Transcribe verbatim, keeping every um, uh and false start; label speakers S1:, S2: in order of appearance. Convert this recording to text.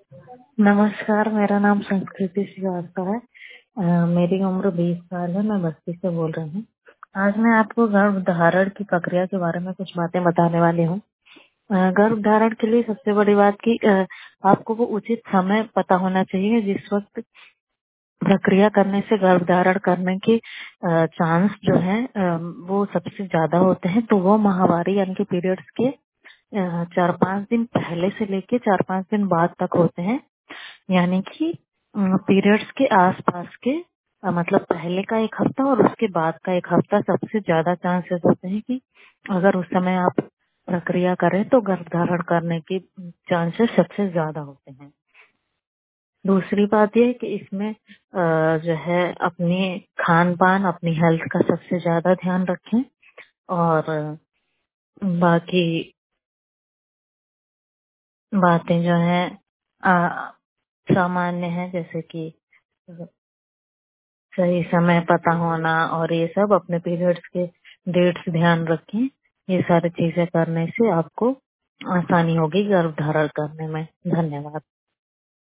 S1: नमस्कार, मेरा नाम संस्कृति श्रीवास्तव है। अ, मेरी उम्र बीस साल है। मैं बस्ती से बोल रही हूँ। आज मैं आपको गर्भ धारण की प्रक्रिया के बारे में कुछ बातें बताने वाली हूँ। अ, गर्भ धारण के लिए सबसे बड़ी बात कि अ, आपको वो उचित समय पता होना चाहिए जिस वक्त प्रक्रिया करने से गर्भ धारण करने के चांस जो है अ, वो सबसे ज्यादा होते हैं। तो वो माहवारी यानी कि पीरियड्स के अ, चार पांच दिन पहले से लेके चार पांच दिन बाद तक होते हैं। यानी कि पीरियड्स के आसपास के अ, मतलब पहले का एक हफ्ता और उसके बाद का एक हफ्ता सबसे ज्यादा चांसेस होते हैं कि अगर उस समय आप प्रक्रिया करें तो गर्भधारण करने के चांसेस सबसे ज्यादा होते हैं। दूसरी बात यह है कि इसमें अ, जो है अपने खान पान अपनी हेल्थ का सबसे ज्यादा ध्यान रखें और बाकी बातें जो है सामान्य है, जैसे कि सही समय पता होना और ये सब अपने पीरियड्स के डेट्स ध्यान रखें। ये सारी चीजें करने से आपको आसानी होगी गर्भ धारण करने में। धन्यवाद।